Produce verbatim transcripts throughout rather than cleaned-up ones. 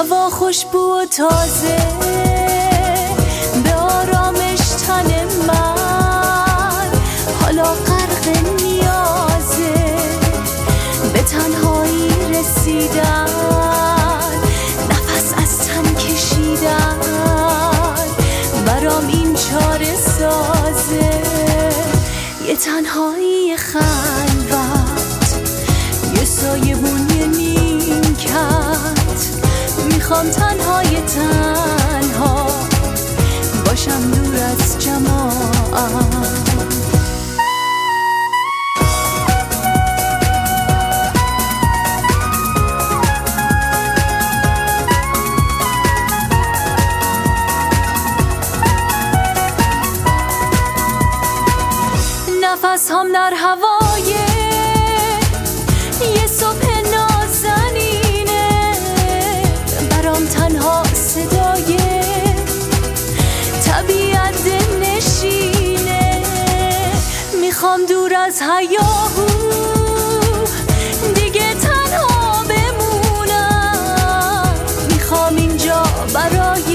هوا خوشبو و تازه به آرامش تن من حالا غرق نیازه، به تنهایی رسیدن، نفس از تن کشیدن، برام این چاره سازه. یه تنهایی خلوت، یه سایبون، یه نیمکت، میخوام تنهای تنها باشم دور از جماعت. نفس هم در هوای یه صبح نازنینه، برام تنها صدای طبیعت نشینه. میخوام دور از هیاهو دیگه تنها بمونم، میخوام اینجا برای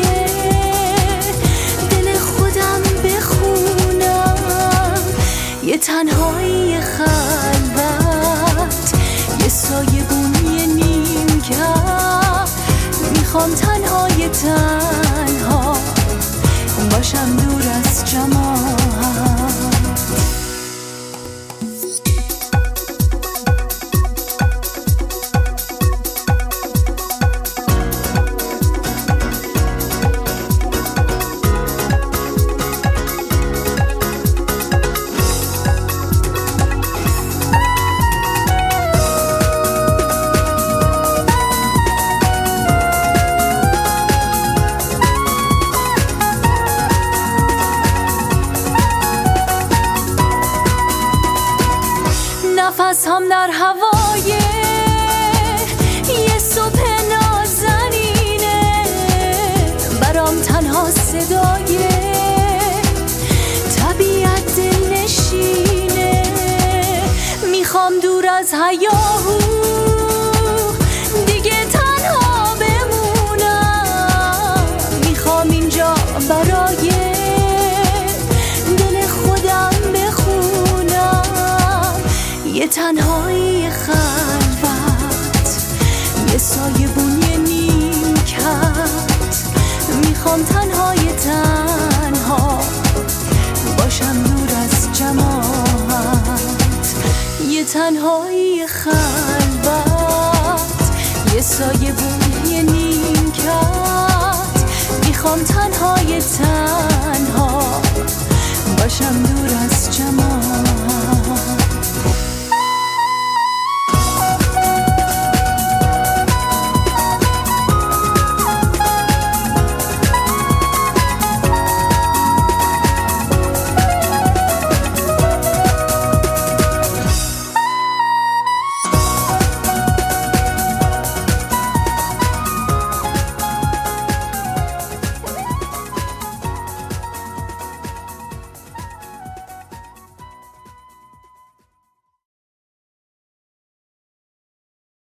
دل خودم بخونم. یه تنهایی خلوت، یه سایبون، یه نیمکت، میخوام تنهای تنها باشم دور از جماعت. نفس هم در هوای یه صبح نازنینه، برام تنها صدای طبیعت دلنشینه. میخوام دور از هیاهو دیگه تنها بمونم، میخوام اینجا برای دل خودم بخونم. یه تنهایی خلوت، یه سایبون، یه نیمکت، میخوام تنهای تنها باشم دور از جماعت. یه تنهایی خلوت، یه سایبون، یه نیمکت، میخوام تنهای تنها باشم دور از جماعت.